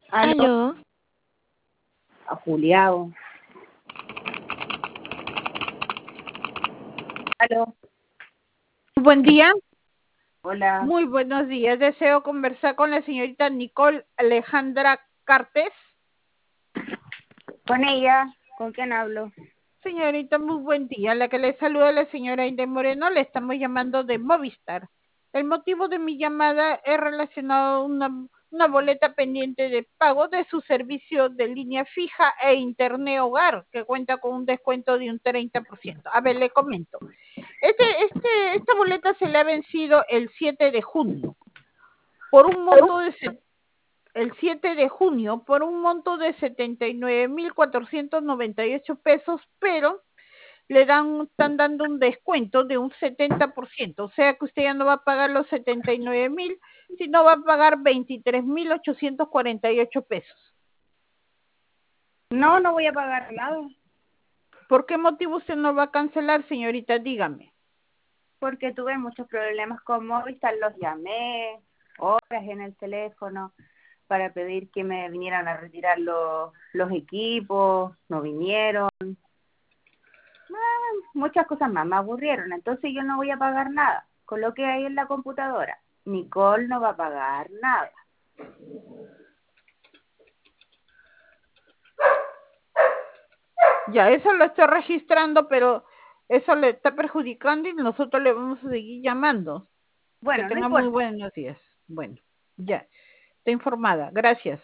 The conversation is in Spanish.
Aló, Aló, a Juliao. Aló, Buen día, hola. muy buenos días. Deseo conversar con la señorita Nicole Alejandra Cartes. Con ella, ¿con quién hablo? Señorita, muy buen día. La que le saluda la señora Inde Moreno, le estamos llamando de Movistar. El motivo de mi llamada es relacionado a una boleta pendiente de pago de su servicio de línea fija e internet hogar, que cuenta con un descuento de un 30%. A ver, le comento. Esta boleta se le ha vencido el 7 de junio por un monto de el 7 de junio por un monto de 79.498 pesos, pero están dando un descuento de un 70%, o sea que usted ya no va a pagar los 79.000, sino va a pagar 23.848 pesos. No, no voy a pagar nada, ¿Por qué motivo usted no va a cancelar, señorita? Dígame. porque tuve muchos problemas con Movistar, los llamé, horas en el teléfono, para pedir que me vinieran a retirar los equipos, no vinieron. Muchas cosas más, me aburrieron, entonces yo no voy a pagar nada. Coloqué ahí en la computadora, Nicole no va a pagar nada. Ya, eso lo estoy registrando, pero eso le está perjudicando y nosotros le vamos a seguir llamando. Que Bueno, no tenga muy importa. buenos días. Bueno, ya, está informada. Gracias.